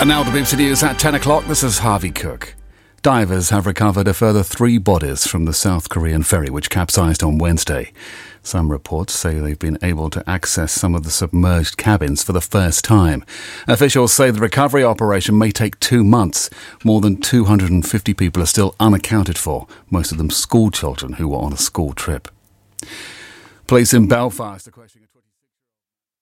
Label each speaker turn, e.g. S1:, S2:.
S1: And now the BBC News at 10 o'clock. This is Harvey Cook. Divers have recovered a further 3 bodies from the South Korean ferry which capsized on Wednesday. Some reports say they've been able to access some of the submerged cabins for the first time. Officials say the recovery operation may take 2 months. More than 250 people are still unaccounted for, most of them school children who were on a school trip. Police in Belfast are questioning